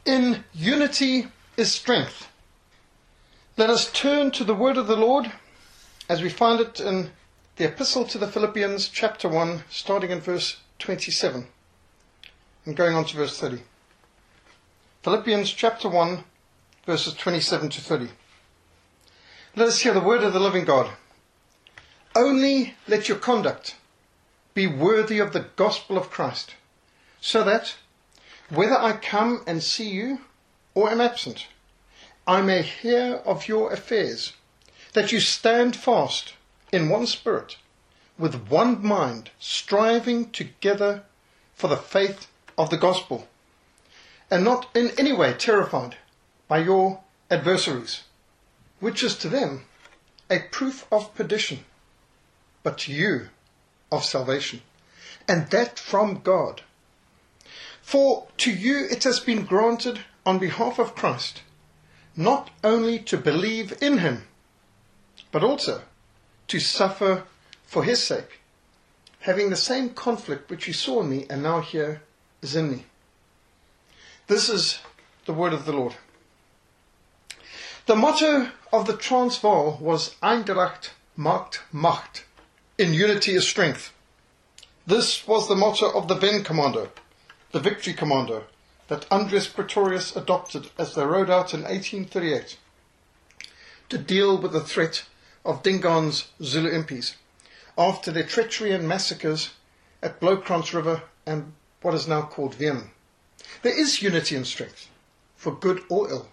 In unity is strength. Let us turn to the word of the Lord as we find it in the Epistle to the Philippians, chapter 1, starting in verse 27 and going on to verse 30. Philippians chapter 1, verses 27 to 30. Let us hear the word of the living God. Only let your conduct be worthy of the gospel of Christ, so that, whether I come and see you or am absent, I may hear of your affairs, that you stand fast in one spirit, with one mind, striving together for the faith of the gospel, and not in any way terrified by your adversaries, which is to them a proof of perdition, but to you of salvation, and that from God. For to you it has been granted on behalf of Christ, not only to believe in him, but also to suffer for his sake, having the same conflict which you saw in me and now here is in me. This is the word of the Lord. The motto of the Transvaal was Eindracht maakt Macht. In unity is strength. This was the motto of the Ven Commando, the Victory Commando, that Andries Pretorius adopted as they rode out in 1838 to deal with the threat of Dingaan's Zulu impis after their treachery and massacres at Blokrans River and what is now called Wiem. There is unity and strength, for good or ill.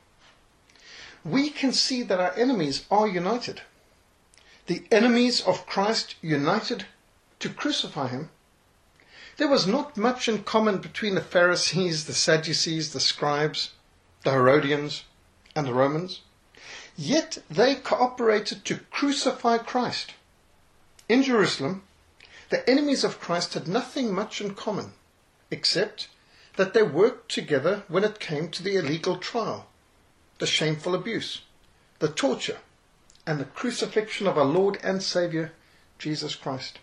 We can see that our enemies are united. The enemies of Christ united to crucify him. There was not much in common between the Pharisees, the Sadducees, the scribes, the Herodians, and the Romans. Yet they cooperated to crucify Christ. In Jerusalem, the enemies of Christ had nothing much in common, except that they worked together when it came to the illegal trial, the shameful abuse, the torture, and the crucifixion of our Lord and Saviour, Jesus Christ.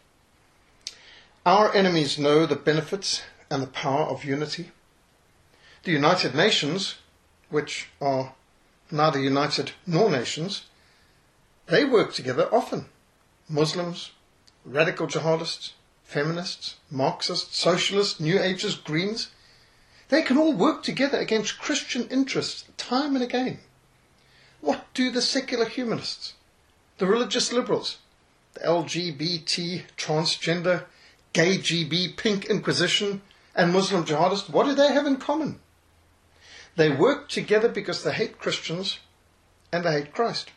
Our enemies know the benefits and the power of unity. The United Nations, which are neither united nor nations, they work together often. Muslims, radical jihadists, feminists, Marxists, socialists, New Agers, Greens, they can all work together against Christian interests time and again. What do the secular humanists, the religious liberals, the LGBT, transgender, gay GB, pink inquisition, and Muslim jihadists, what do they have in common? They work together because they hate Christians and they hate Christ.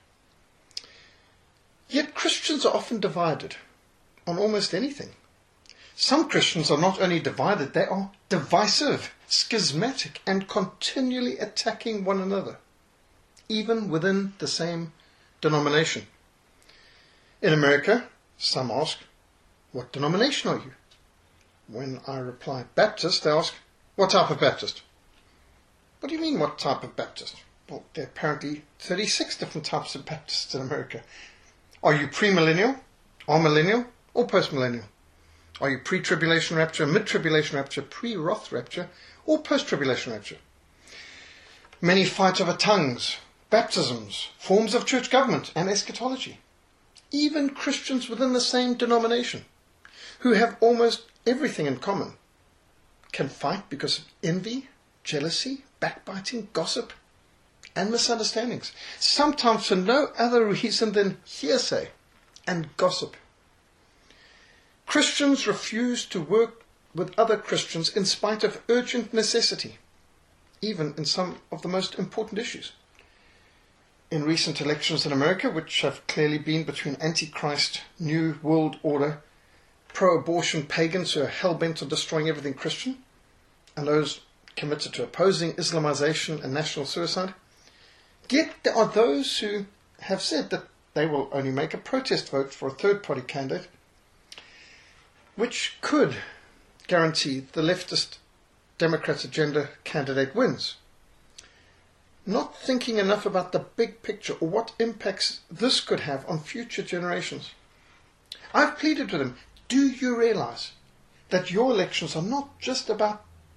Yet Christians are often divided on almost anything. Some Christians are not only divided, they are divisive, schismatic, and continually attacking one another, even within the same denomination. In America, some ask, what denomination are you? When I reply Baptist, they ask, what type of Baptist? What do you mean, what type of Baptist? Well, there are apparently 36 different types of Baptists in America. Are you premillennial, amillennial, or postmillennial? Are you pre-tribulation rapture, mid-tribulation rapture, pre-wrath rapture, or post-tribulation rapture? Many fight over tongues, baptisms, forms of church government, and eschatology. Even Christians within the same denomination, who have almost everything in common, can fight because of envy, jealousy, backbiting, gossip, and misunderstandings, sometimes for no other reason than hearsay and gossip. Christians refuse to work with other Christians in spite of urgent necessity, even in some of the most important issues. In recent elections in America, which have clearly been between Antichrist, New World Order, pro-abortion pagans who are hell-bent on destroying everything Christian, and those committed to opposing Islamization and national suicide, yet there are those who have said that they will only make a protest vote for a third-party candidate, which could guarantee the leftist Democrat agenda candidate wins. Not thinking enough about the big picture or what impacts this could have on future generations. I've pleaded with them, do you realize that your elections are not just about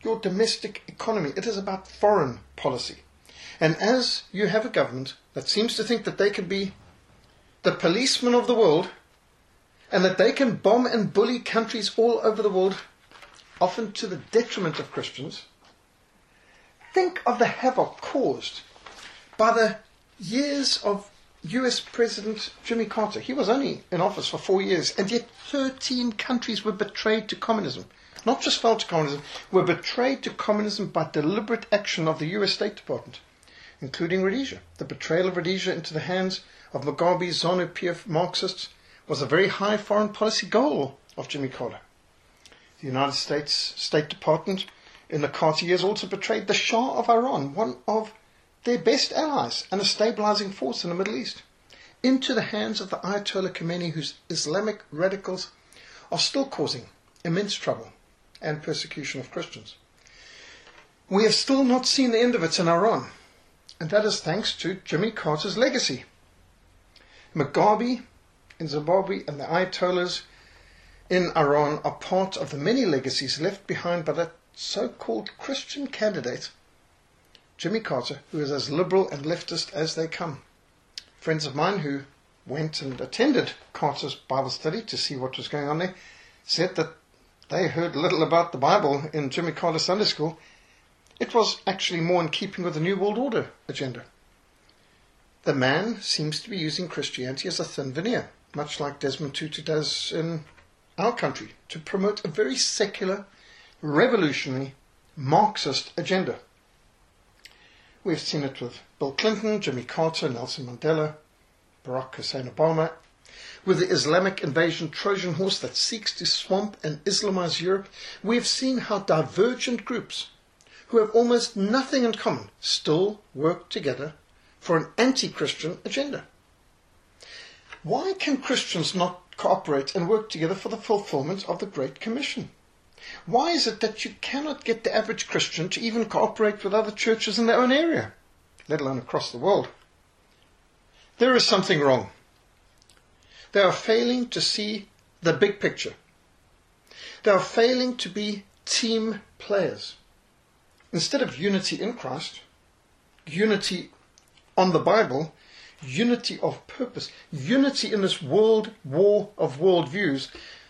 your domestic economy. It is about foreign policy. And as you have a government that seems to think that they can be the policeman of the world, and that they can bomb and bully countries all over the world, often to the detriment of Christians, think of the havoc caused by the years of US President Jimmy Carter. He was only in office for 4 years, and yet 13 countries were betrayed to communism. Not just fell to communism, were betrayed to communism by deliberate action of the US State Department, including Rhodesia. The betrayal of Rhodesia into the hands of Mugabe's ZANU-PF Marxists was a very high foreign policy goal of Jimmy Carter. The United States State Department in the Carter years also betrayed the Shah of Iran, one of their best allies and a stabilizing force in the Middle East, into the hands of the Ayatollah Khomeini, whose Islamic radicals are still causing immense trouble and persecution of Christians. We have still not seen the end of it in Iran, and that is thanks to Jimmy Carter's legacy. Mugabe in Zimbabwe and the Ayatollahs in Iran are part of the many legacies left behind by that so-called Christian candidate, Jimmy Carter, who is as liberal and leftist as they come. Friends of mine who went and attended Carter's Bible study to see what was going on there said that they heard little about the Bible in Jimmy Carter's Sunday school. It was actually more in keeping with the New World Order agenda. The man seems to be using Christianity as a thin veneer, much like Desmond Tutu does in our country, to promote a very secular, revolutionary, Marxist agenda. We've seen it with Bill Clinton, Jimmy Carter, Nelson Mandela, Barack Hussein Obama, with the Islamic invasion Trojan horse that seeks to swamp and Islamize Europe. We've seen how divergent groups who have almost nothing in common still work together for an anti-Christian agenda. Why can Christians not cooperate and work together for the fulfillment of the Great Commission? Why is it that you cannot get the average Christian to even cooperate with other churches in their own area, let alone across the world? There is something wrong. They are failing to see the big picture. They are failing to be team players. Instead of unity in Christ, unity on the Bible, unity of purpose, unity in this world war of worldviews,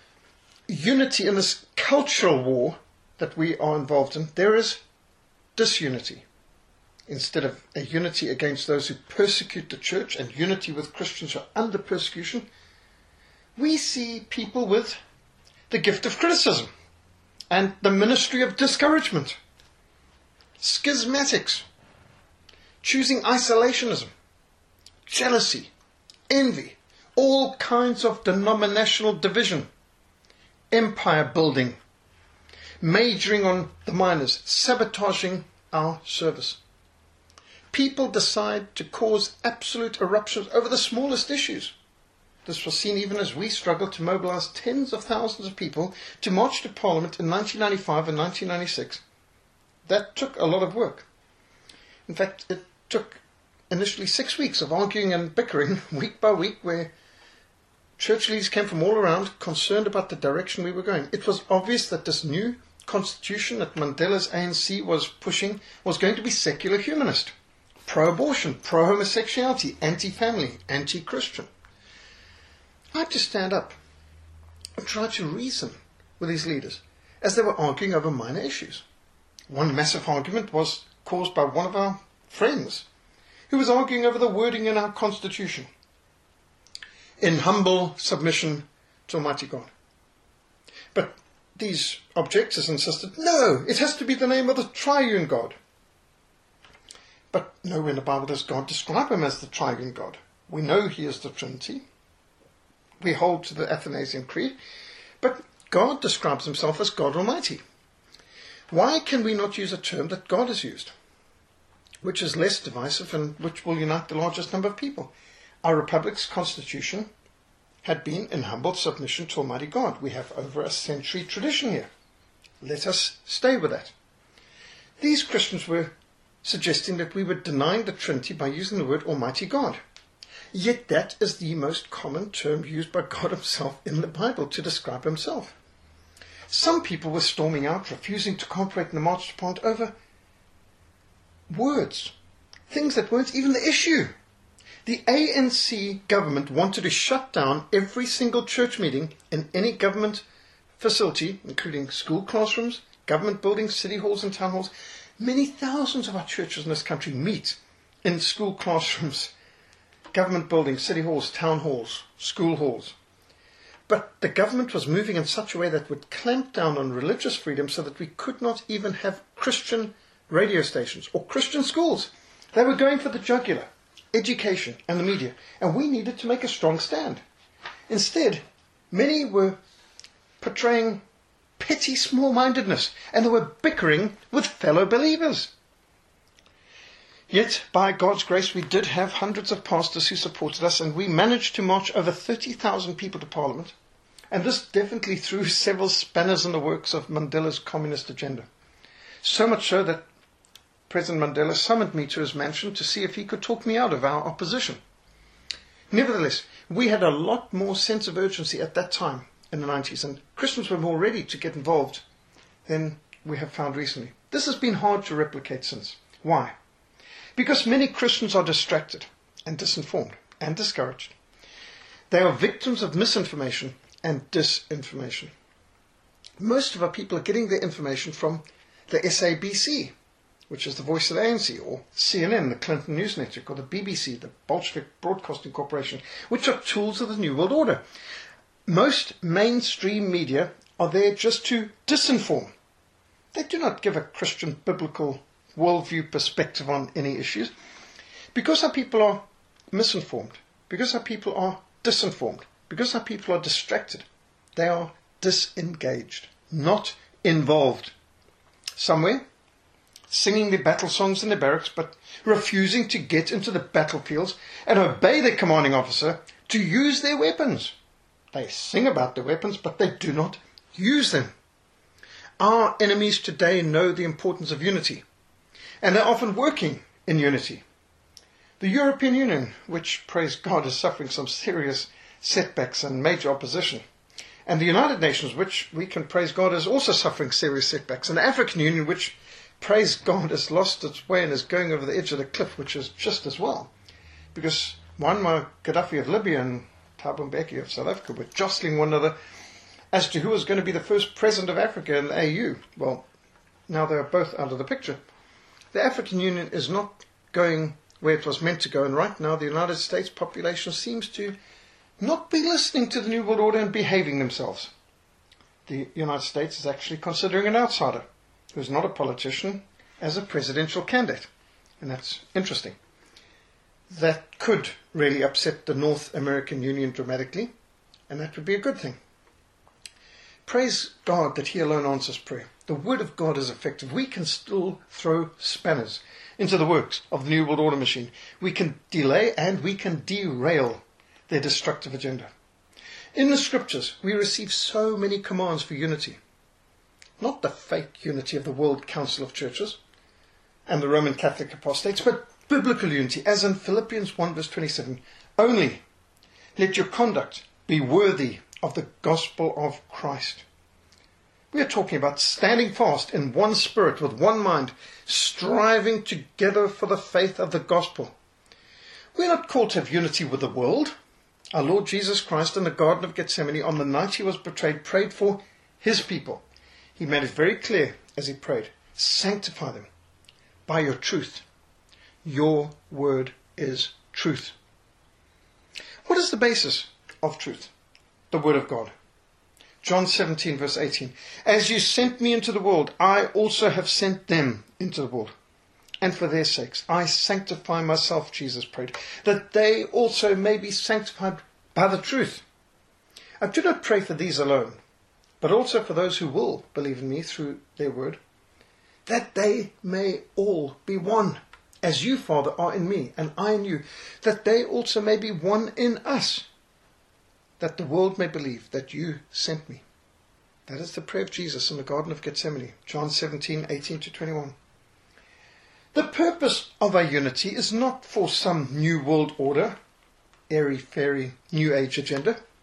unity in this cultural war that we are involved in, there is disunity. Instead of a unity against those who persecute the church and unity with Christians who are under persecution, we see people with the gift of criticism and the ministry of discouragement, schismatics, choosing isolationism, jealousy, envy, all kinds of denominational division, empire building, majoring on the minors, sabotaging our service. People decide to cause absolute eruptions over the smallest issues. This was seen even as we struggled to mobilize tens of thousands of people to march to Parliament in 1995 and 1996. That took a lot of work. In fact, it took initially 6 weeks of arguing and bickering week by week, where church leaders came from all around concerned about the direction we were going. It was obvious that this new constitution that Mandela's ANC was pushing was going to be secular humanist, pro-abortion, pro-homosexuality, anti-family, anti-Christian. I had to stand up and try to reason with these leaders as they were arguing over minor issues. One massive argument was caused by one of our friends who was arguing over the wording in our constitution, in humble submission to Almighty God. But these objectors insisted, no, it has to be the name of the triune God. But nowhere in the Bible does God describe him as the triune God. We know he is the Trinity. We hold to the Athanasian Creed. But God describes himself as God Almighty. Why can we not use a term that God has used, which is less divisive and which will unite the largest number of people? Our Republic's constitution had been in humble submission to Almighty God. We have over a century tradition here. Let us stay with that. These Christians were suggesting that we were denying the Trinity by using the word Almighty God. Yet that is the most common term used by God himself in the Bible to describe himself. Some people were storming out, refusing to cooperate in the March to Parliament over words, things that weren't even the issue. The ANC government wanted to shut down every single church meeting in any government facility, including school classrooms, government buildings, city halls and town halls. Many thousands of our churches in this country meet in school classrooms, government buildings, city halls, town halls, school halls. But the government was moving in such a way that would clamp down on religious freedom so that we could not even have Christian radio stations or Christian schools. They were going for the jugular, education and the media, and we needed to make a strong stand. Instead, many were portraying petty small-mindedness, and they were bickering with fellow believers. Yet, by God's grace, we did have hundreds of pastors who supported us, and we managed to march over 30,000 people to Parliament. And this definitely threw several spanners in the works of Mandela's communist agenda. So much so that President Mandela summoned me to his mansion to see if he could talk me out of our opposition. Nevertheless, we had a lot more sense of urgency at that time in the 90s, and Christians were more ready to get involved than we have found recently. This has been hard to replicate since. Why? Because many Christians are distracted and disinformed and discouraged. They are victims of misinformation and disinformation. Most of our people are getting their information from the SABC, which is the voice of the ANC, or CNN, the Clinton News Network, or the BBC, the Bolshevik Broadcasting Corporation, which are tools of the New World Order. Most mainstream media are there just to disinform. They do not give a Christian biblical worldview perspective on any issues. Because our people are misinformed, because our people are disinformed, because our people are distracted, they are disengaged, not involved. Somewhere, singing their battle songs in their barracks, but refusing to get into the battlefields and obey their commanding officer to use their weapons. They sing about their weapons, but they do not use them. Our enemies today know the importance of unity, and they're often working in unity. The European Union, which, praise God, is suffering some serious setbacks and major opposition, and the United Nations, which we can praise God is also suffering serious setbacks, and the African Union, which, praise God, has lost its way and is going over the edge of the cliff, which is just as well. Because Muammar Gaddafi of Libya and Thabo Mbeki of South Africa were jostling one another as to who was going to be the first president of Africa in the AU. Well, now they are both out of the picture. The African Union is not going where it was meant to go, and right now the United States population seems to not be listening to the New World Order and behaving themselves. The United States is actually considering an outsider, who's not a politician, as a presidential candidate. And that's interesting. That could really upset the North American Union dramatically, and that would be a good thing. Praise God that He alone answers prayer. The Word of God is effective. We can still throw spanners into the works of the New World Order machine. We can delay and we can derail their destructive agenda. In the Scriptures, we receive so many commands for unity. Not the fake unity of the World Council of Churches and the Roman Catholic apostates, but biblical unity, as in Philippians 1 verse 27. Only let your conduct be worthy of the gospel of Christ. We are talking about standing fast in one spirit, with one mind, striving together for the faith of the gospel. We are not called to have unity with the world. Our Lord Jesus Christ in the Garden of Gethsemane, on the night He was betrayed, prayed for His people. He made it very clear as He prayed, sanctify them by your truth. Your word is truth. What is the basis of truth? The Word of God. John 17 verse 18. As you sent me into the world, I also have sent them into the world. And for their sakes, I sanctify myself, Jesus prayed, that they also may be sanctified by the truth. I do not pray for these alone, but also for those who will believe in me through their word, that they may all be one, as you, Father, are in me, and I in you, that they also may be one in us, that the world may believe that you sent me. That is the prayer of Jesus in the Garden of Gethsemane, John 17, 18 to 21. The purpose of our unity is not for some new world order, airy-fairy new age agenda.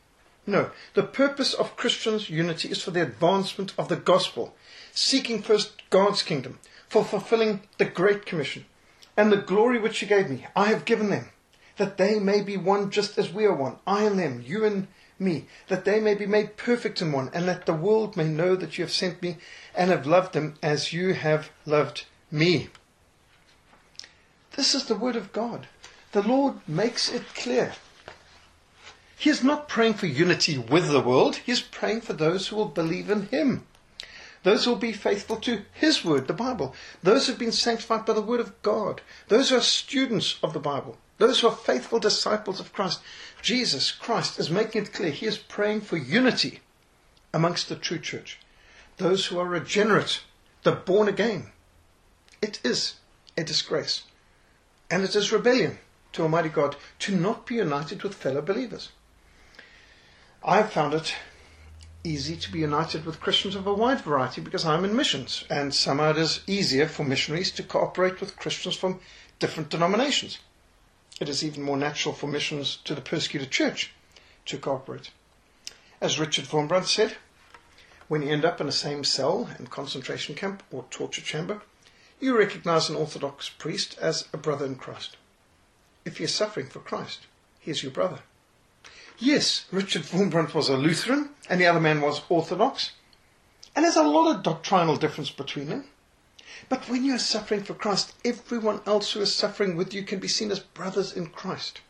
No. The purpose of Christians' unity is for the advancement of the gospel, seeking first God's kingdom, for fulfilling the Great Commission. And the glory which you gave me, I have given them, that they may be one just as we are one, I and them, you and me, that they may be made perfect in one, and that the world may know that you have sent me and have loved them as you have loved me. This is the word of God. The Lord makes it clear. He is not praying for unity with the world. He is praying for those who will believe in Him. Those who will be faithful to His word, the Bible. Those who have been sanctified by the word of God. Those who are students of the Bible. Those who are faithful disciples of Christ. Jesus Christ is making it clear. He is praying for unity amongst the true church. Those who are regenerate, the born again. It is a disgrace. And it is rebellion to Almighty God to not be united with fellow believers. I've found it easy to be united with Christians of a wide variety because I'm in missions, and somehow it is easier for missionaries to cooperate with Christians from different denominations. It is even more natural for missions to the persecuted church to cooperate. As Richard Wurmbrand said, when you end up in the same cell and concentration camp or torture chamber, you recognize an Orthodox priest as a brother in Christ. If he is suffering for Christ, he is your brother. Yes, Richard Wurmbrand was a Lutheran, and the other man was Orthodox. And there's a lot of doctrinal difference between them. But when you are suffering for Christ, everyone else who is suffering with you can be seen as brothers in Christ.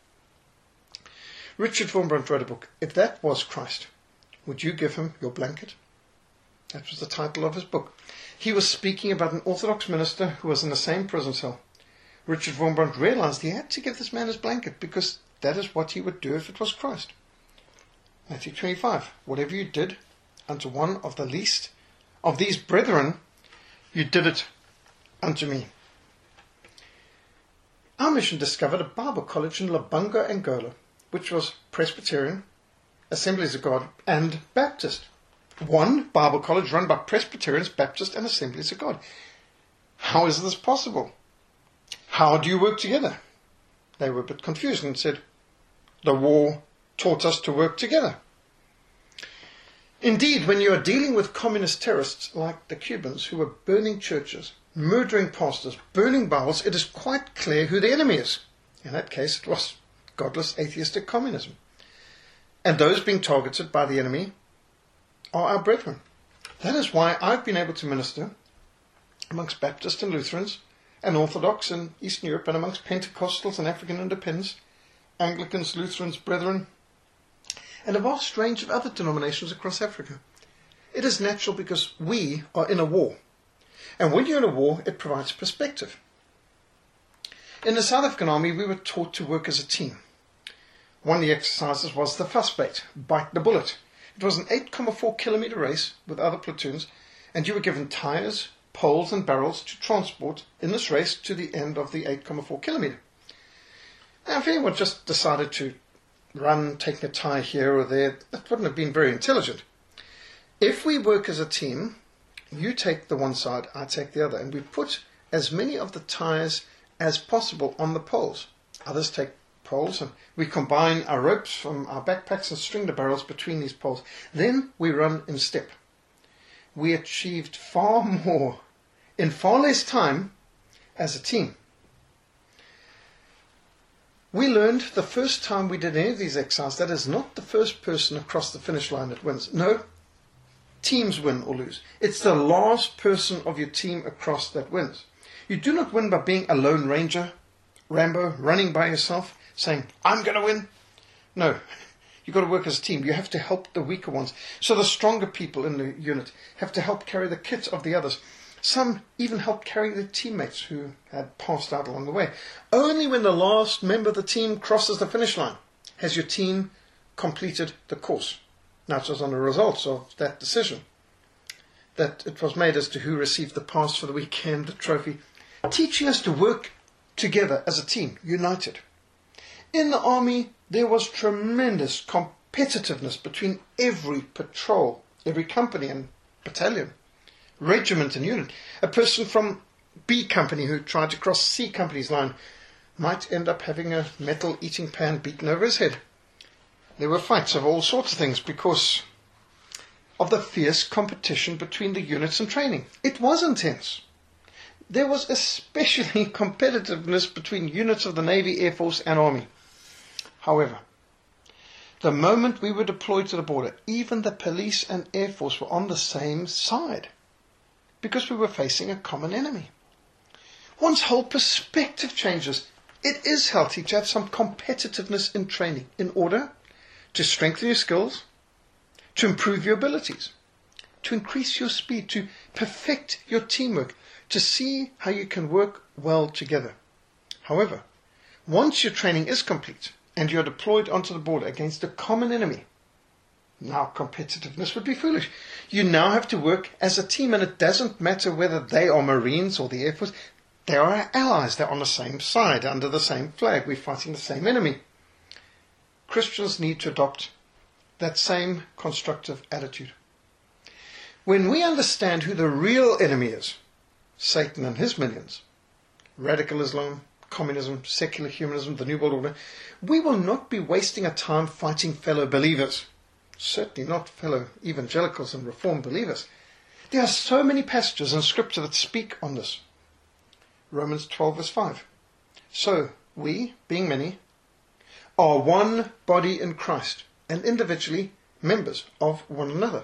Richard Wurmbrand wrote a book, If That Was Christ, Would You Give Him Your Blanket? That was the title of his book. He was speaking about an Orthodox minister who was in the same prison cell. Richard Wurmbrand realized he had to give this man his blanket because that is what he would do if it was Christ. Matthew 25, whatever you did unto one of the least of these brethren, you did it unto me. Our mission discovered a Bible college in Lubanga, Angola, which was Presbyterian, Assemblies of God, and Baptist. One Bible college run by Presbyterians, Baptists, and Assemblies of God. How is this possible? How do you work together? They were a bit confused and said, the war taught us to work together. Indeed, when you are dealing with communist terrorists like the Cubans who were burning churches, murdering pastors, burning Bibles, it is quite clear who the enemy is. In that case, it was godless atheistic communism. And those being targeted by the enemy are our brethren. That is why I've been able to minister amongst Baptists and Lutherans and Orthodox in Eastern Europe and amongst Pentecostals and African Independents, Anglicans, Lutherans, Brethren, and a vast range of other denominations across Africa. It is natural because we are in a war. And when you're in a war, it provides perspective. In the South African Army, we were taught to work as a team. One of the exercises was the fussbait, bite the bullet. It was an 8.4 kilometer race with other platoons, and you were given tires, poles and barrels to transport in this race to the end of the 8.4 kilometer. Now, if anyone just decided to run, taking a tire here or there, that wouldn't have been very intelligent. If we work as a team, you take the one side, I take the other, and we put as many of the tires as possible on the poles. Others take poles, and we combine our ropes from our backpacks and string the barrels between these poles. Then we run in step. We achieved far more in far less time as a team. We learned the first time we did any of these exercises that is not the first person across the finish line that wins. No, teams win or lose. It's the last person of your team across that wins. You do not win by being a lone ranger, Rambo, running by yourself, saying, I'm going to win. No, you've got to work as a team. You have to help the weaker ones. So the stronger people in the unit have to help carry the kit of the others. Some even helped carry their teammates who had passed out along the way. Only when the last member of the team crosses the finish line has your team completed the course. Now it was on the results of that decision that it was made as to who received the pass for the weekend, the trophy, teaching us to work together as a team, united. In the army, there was tremendous competitiveness between every patrol, every company and battalion, regiment and unit. A person from B company who tried to cross C company's line might end up having a metal eating pan beaten over his head. There were fights over all sorts of things because of the fierce competition between the units in training. It was intense. There was especially competitiveness between units of the Navy, Air Force and Army. However, the moment we were deployed to the border, even the police and Air Force were on the same side because we were facing a common enemy. One's whole perspective changes. It is healthy to have some competitiveness in training in order to strengthen your skills, to improve your abilities, to increase your speed, to perfect your teamwork, to see how you can work well together. However, once your training is complete and you're deployed onto the border against a common enemy, now competitiveness would be foolish. You now have to work as a team, and it doesn't matter whether they are Marines or the Air Force. They are our allies. They're on the same side, under the same flag. We're fighting the same enemy. Christians need to adopt that same constructive attitude. When we understand who the real enemy is, Satan and his minions, radical Islam, communism, secular humanism, the New World Order, we will not be wasting our time fighting fellow believers. Certainly not fellow evangelicals and reformed believers. There are so many passages in Scripture that speak on this. Romans 12 verse 5. So, we, being many, are one body in Christ, and individually members of one another.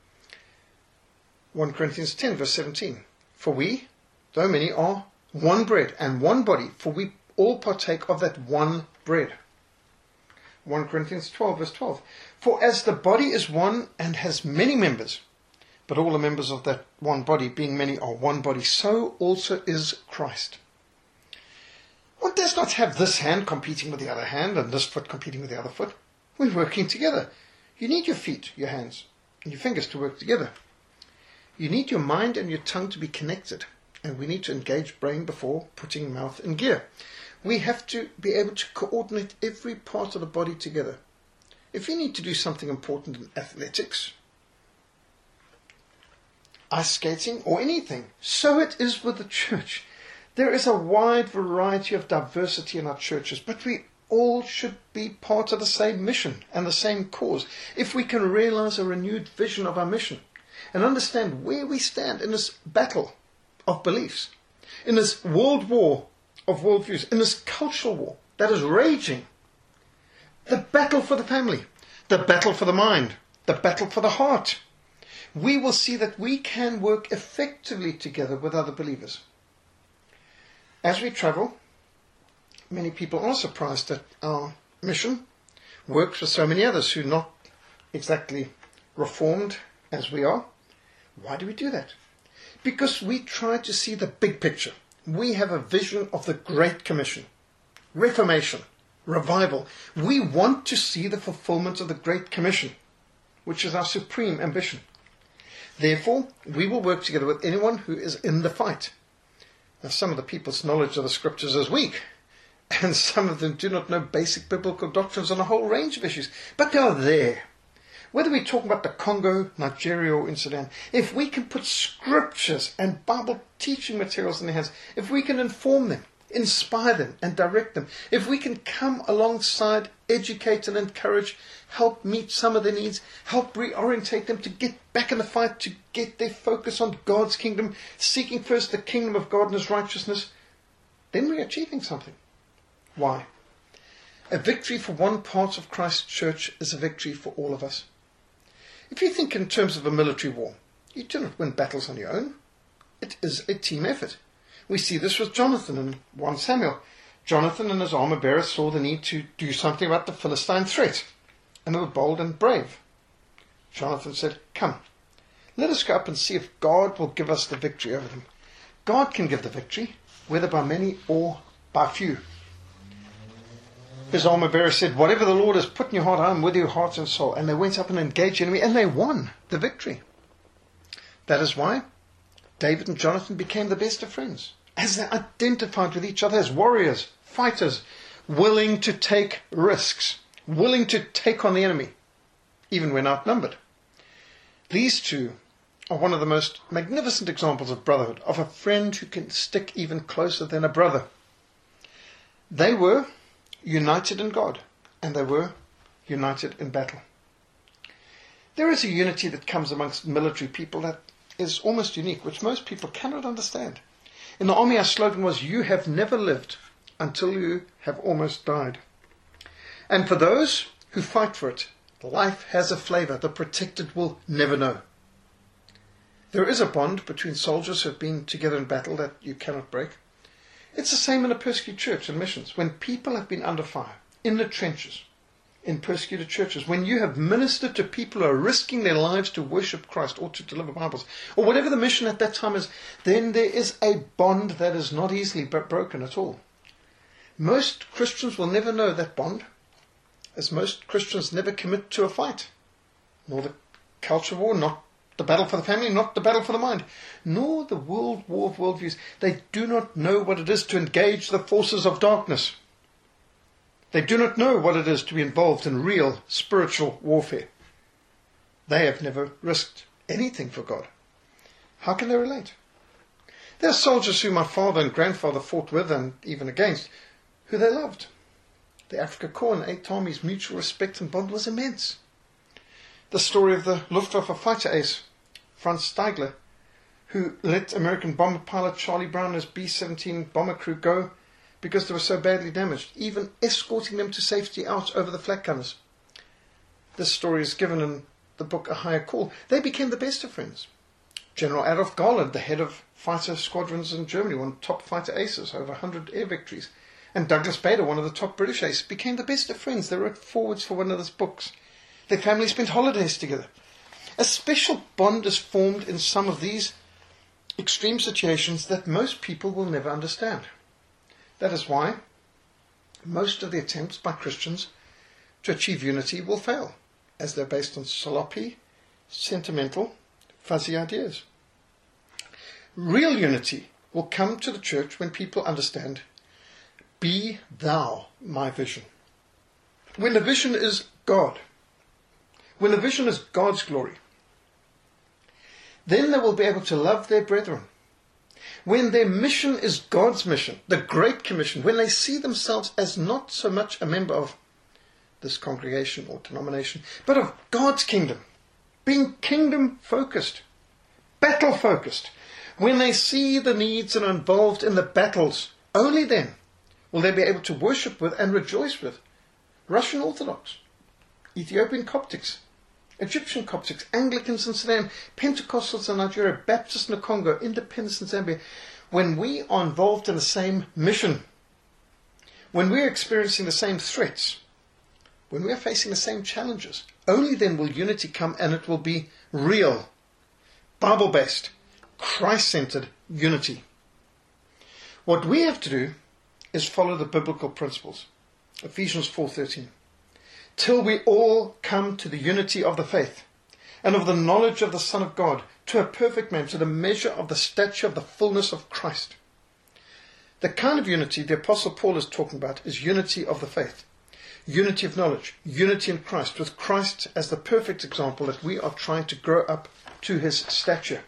1 Corinthians 10 verse 17. For we, though many, are one bread and one body, for we all partake of that one bread. 1 Corinthians 12 verse 12. For as the body is one and has many members, but all the members of that one body, being many, are one body, so also is Christ. One does not have this hand competing with the other hand and this foot competing with the other foot. We're working together. You need your feet, your hands, and your fingers to work together. You need your mind and your tongue to be connected, and we need to engage brain before putting mouth in gear. We have to be able to coordinate every part of the body together. If you need to do something important in athletics, ice skating, or anything, so it is with the church. There is a wide variety of diversity in our churches, but we all should be part of the same mission and the same cause. If we can realize a renewed vision of our mission and understand where we stand in this battle of beliefs, in this world war of worldviews, in this cultural war that is raging, the battle for the family, the battle for the mind, the battle for the heart, we will see that we can work effectively together with other believers. As we travel, many people are surprised that our mission works with so many others who are not exactly reformed as we are. Why do we do that? Because we try to see the big picture. We have a vision of the Great Commission, Reformation, revival. We want to see the fulfillment of the Great Commission, which is our supreme ambition. Therefore, we will work together with anyone who is in the fight. Now, some of the people's knowledge of the Scriptures is weak, and some of them do not know basic biblical doctrines on a whole range of issues, but they are there. Whether we talk about the Congo, Nigeria, or in Sudan, if we can put scriptures and Bible teaching materials in their hands, if we can inform them, inspire them, and direct them, if we can come alongside, educate and encourage, help meet some of their needs, help reorientate them to get back in the fight, to get their focus on God's kingdom, seeking first the kingdom of God and His righteousness, then we're achieving something. Why? A victory for one part of Christ's church is a victory for all of us. If you think in terms of a military war, you do not win battles on your own. It is a team effort. We see this with Jonathan in 1 Samuel. Jonathan and his armor bearer saw the need to do something about the Philistine threat, and they were bold and brave. Jonathan said, "Come, let us go up and see if God will give us the victory over them." God can give the victory, whether by many or by few. His armor bearer said, "Whatever the Lord has put in your heart, I am with you, heart and soul." And they went up and engaged the enemy, and they won the victory. That is why David and Jonathan became the best of friends, as they identified with each other as warriors, fighters, willing to take risks, willing to take on the enemy, even when outnumbered. These two are one of the most magnificent examples of brotherhood, of a friend who can stick even closer than a brother. They were united in God, and they were united in battle. There is a unity that comes amongst military people that is almost unique, which most people cannot understand. In the army, our slogan was, "You have never lived until you have almost died." And for those who fight for it, life has a flavor the protected will never know. There is a bond between soldiers who have been together in battle that you cannot break. It's the same in a persecuted church and missions. When people have been under fire, in the trenches, in persecuted churches, when you have ministered to people who are risking their lives to worship Christ or to deliver Bibles, or whatever the mission at that time is, then there is a bond that is not easily broken at all. Most Christians will never know that bond, as most Christians never commit to a fight, nor the culture war, not the battle for the family, not the battle for the mind, nor the world war of worldviews. They do not know what it is to engage the forces of darkness. They do not know what it is to be involved in real spiritual warfare. They have never risked anything for God. How can they relate? There are soldiers who my father and grandfather fought with and even against, who they loved. The Afrika Korps and 8th Army's mutual respect and bond was immense. The story of the Luftwaffe fighter ace, Franz Steigler, who let American bomber pilot Charlie Brown and his B-17 bomber crew go because they were so badly damaged, even escorting them to safety out over the flak gunners. This story is given in the book A Higher Call. They became the best of friends. General Adolf Garland, the head of fighter squadrons in Germany, one of the top fighter aces, over 100 air victories, and Douglas Bader, one of the top British aces, became the best of friends. They wrote forwards for one another's books. Their families spent holidays together. A special bond is formed in some of these extreme situations that most people will never understand. That is why most of the attempts by Christians to achieve unity will fail, as they're based on sloppy, sentimental, fuzzy ideas. Real unity will come to the church when people understand, "Be thou my vision." When the vision is God, when the vision is God's glory, then they will be able to love their brethren. When their mission is God's mission, the Great Commission, when they see themselves as not so much a member of this congregation or denomination, but of God's kingdom, being kingdom-focused, battle-focused, when they see the needs and are involved in the battles, only then will they be able to worship with and rejoice with Russian Orthodox, Ethiopian Coptics, Egyptian Coptics, Anglicans in Sudan, Pentecostals in Nigeria, Baptists in the Congo, Independents in Zambia. When we are involved in the same mission, when we are experiencing the same threats, when we are facing the same challenges, only then will unity come, and it will be real, Bible-based, Christ-centered unity. What we have to do is follow the biblical principles. Ephesians 4:13. Till we all come to the unity of the faith and of the knowledge of the Son of God, to a perfect man, to the measure of the stature of the fullness of Christ. The kind of unity the Apostle Paul is talking about is unity of the faith, unity of knowledge, unity in Christ, with Christ as the perfect example that we are trying to grow up to his stature.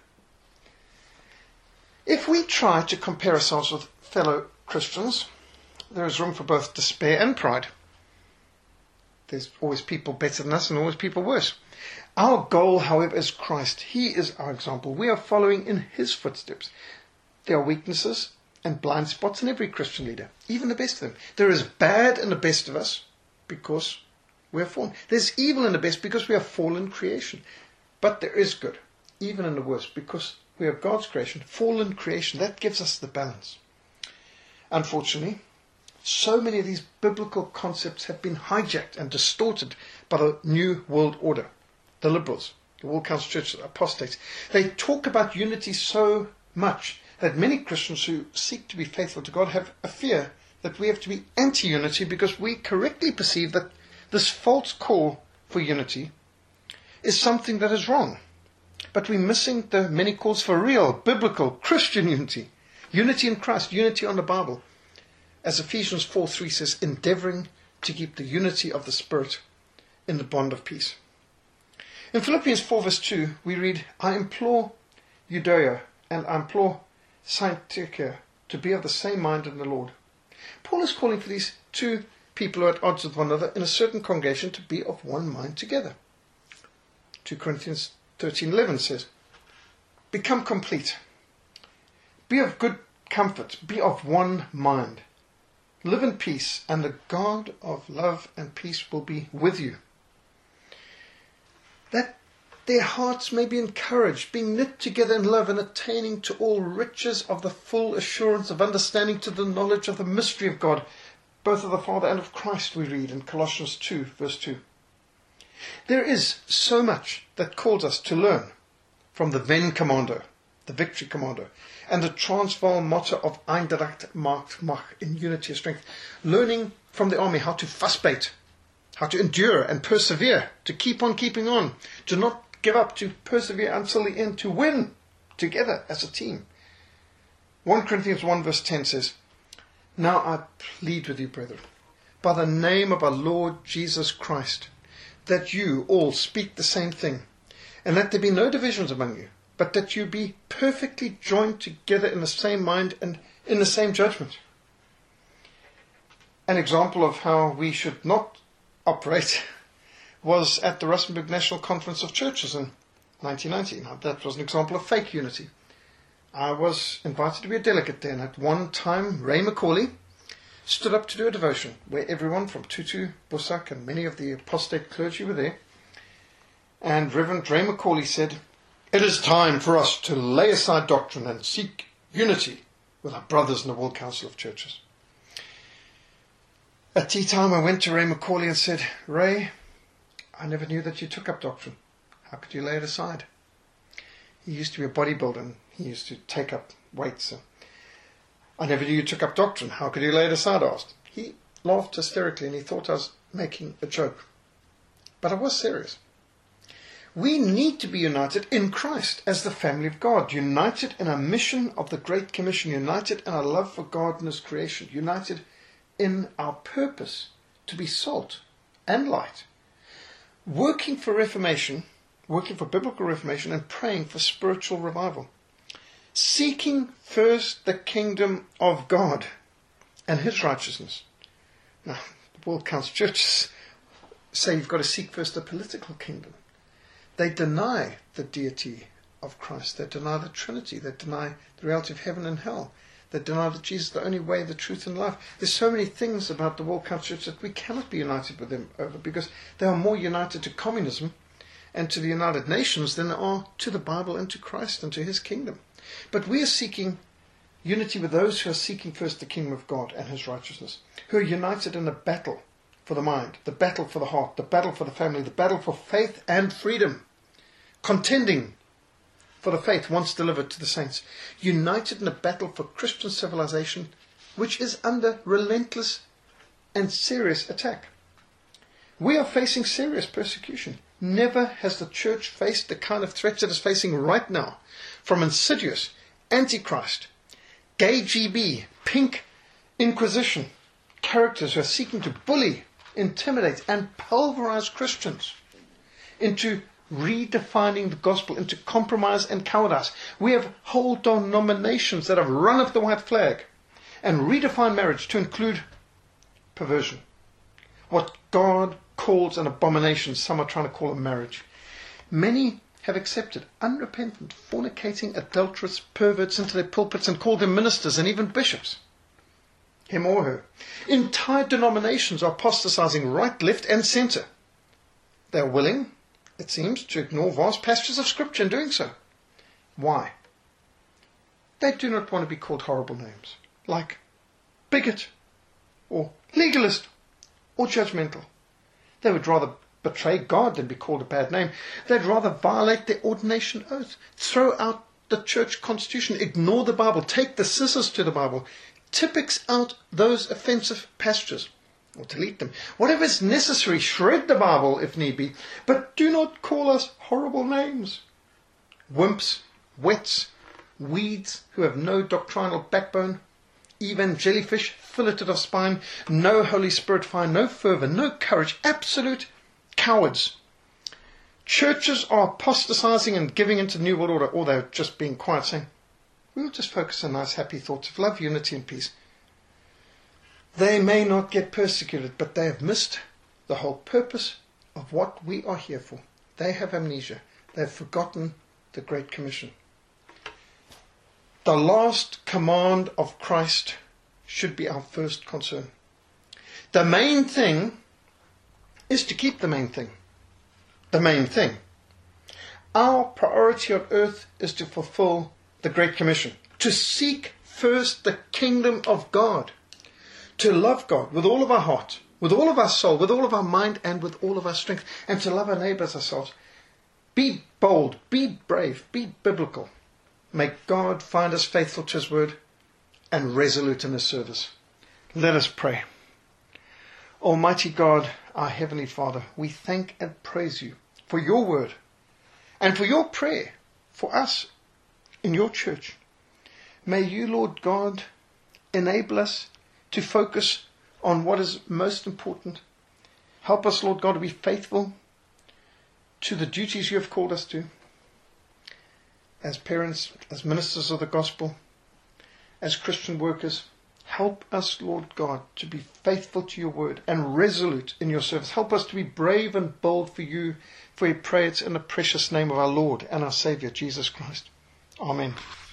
If we try to compare ourselves with fellow Christians, there is room for both despair and pride. There's always people better than us and always people worse. Our goal, however, is Christ. He is our example. We are following in his footsteps. There are weaknesses and blind spots in every Christian leader, even the best of them. There is bad in the best of us because we are fallen. There's evil in the best because we are fallen creation. But there is good, even in the worst, because we are God's creation, fallen creation. That gives us the balance. Unfortunately, so many of these biblical concepts have been hijacked and distorted by the New World Order, the liberals, the World Council Church, the apostates. They talk about unity so much that many Christians who seek to be faithful to God have a fear that we have to be anti-unity because we correctly perceive that this false call for unity is something that is wrong. But we're missing the many calls for real, biblical, Christian unity. Unity in Christ, unity on the Bible. As Ephesians 4:3 says, endeavoring to keep the unity of the Spirit in the bond of peace. In Philippians 4:2, we read, I implore Euodia and I implore Syntyche to be of the same mind in the Lord. Paul is calling for these two people who are at odds with one another in a certain congregation to be of one mind together. 2 Corinthians 13:11 says, become complete. Be of good comfort. Be of one mind. Live in peace, and the God of love and peace will be with you. That their hearts may be encouraged, being knit together in love and attaining to all riches of the full assurance of understanding, to the knowledge of the mystery of God, both of the Father and of Christ, we read in Colossians 2, verse 2. There is so much that calls us to learn from the Ven Commando, the Victory Commando, and the Transvaal motto of Eindracht maakt Mach, in unity of strength. Learning from the army how to fussbait, how to endure and persevere, to keep on keeping on, to not give up, to persevere until the end, to win together as a team. 1 Corinthians 1 verse 10 says, now I plead with you, brethren, by the name of our Lord Jesus Christ, that you all speak the same thing, and let there be no divisions among you, but that you be perfectly joined together in the same mind and in the same judgment. An example of how we should not operate was at the Rustenburg National Conference of Churches in 1990. Now, that was an example of fake unity. I was invited to be a delegate there, and at one time Ray McCauley stood up to do a devotion where everyone from Tutu, Busak and many of the apostate clergy were there. And Reverend Ray McCauley said, it is time for us to lay aside doctrine and seek unity with our brothers in the World Council of Churches. At tea time I went to Ray McCauley and said, Ray, I never knew that you took up doctrine. How could you lay it aside? He used to be a bodybuilder and he used to take up weights. I never knew you took up doctrine. How could you lay it aside? I asked. He laughed hysterically and he thought I was making a joke. But I was serious. We need to be united in Christ as the family of God, united in our mission of the Great Commission, united in our love for God and His creation, united in our purpose to be salt and light, working for reformation, working for biblical reformation, and praying for spiritual revival, seeking first the kingdom of God and His righteousness. Now, the World Council Churches say you've got to seek first the political kingdom. They deny the deity of Christ. They deny the Trinity. They deny the reality of heaven and hell. They deny that Jesus is the only way, the truth, and life. There's so many things about the World Council Church that we cannot be united with them over, because they are more united to communism and to the United Nations than they are to the Bible and to Christ and to His kingdom. But we are seeking unity with those who are seeking first the kingdom of God and His righteousness, who are united in a battle for the mind, the battle for the heart, the battle for the family, the battle for faith and freedom, contending for the faith once delivered to the saints, united in a battle for Christian civilization, which is under relentless and serious attack. We are facing serious persecution. Never has the church faced the kind of threats it is facing right now from insidious Antichrist, gay GB, pink Inquisition, characters who are seeking to bully, intimidate and pulverize Christians into redefining the gospel, into compromise and cowardice. We have whole denominations that have run up the white flag and redefined marriage to include perversion. What God calls an abomination, some are trying to call a marriage. Many have accepted unrepentant, fornicating, adulterous perverts into their pulpits and called them ministers and even bishops. Him or her. Entire denominations are apostatizing right, left and center. They are willing, it seems, to ignore vast passages of Scripture in doing so. Why? They do not want to be called horrible names, like bigot, or legalist, or judgmental. They would rather betray God than be called a bad name. They'd rather violate their ordination oath, throw out the church constitution, ignore the Bible, take the scissors to the Bible, typics out those offensive passages, or delete them. Whatever is necessary, shred the Bible if need be, but do not call us horrible names. Wimps, wets, weeds who have no doctrinal backbone, jellyfish, filleted of spine, no Holy Spirit fire, no fervor, no courage, absolute cowards. Churches are apostatizing and giving into the New World Order, or they're just being quiet, saying, we'll just focus on nice, happy thoughts of love, unity and peace. They may not get persecuted, but they have missed the whole purpose of what we are here for. They have amnesia. They have forgotten the Great Commission. The last command of Christ should be our first concern. The main thing is to keep the main thing. The main thing. Our priority on earth is to fulfill the Great Commission. To seek first the kingdom of God. To love God with all of our heart, with all of our soul, with all of our mind, and with all of our strength. And to love our neighbors ourselves. Be bold, be brave, be biblical. May God find us faithful to His word and resolute in His service. Let us pray. Almighty God, our Heavenly Father, we thank and praise You for Your word and for Your prayer for us in Your church. May You, Lord God, enable us to focus on what is most important. Help us, Lord God, to be faithful to the duties You have called us to. As parents, as ministers of the gospel, as Christian workers, help us, Lord God, to be faithful to Your word and resolute in Your service. Help us to be brave and bold for You, for we pray it in the precious name of our Lord and our Saviour, Jesus Christ. Amen.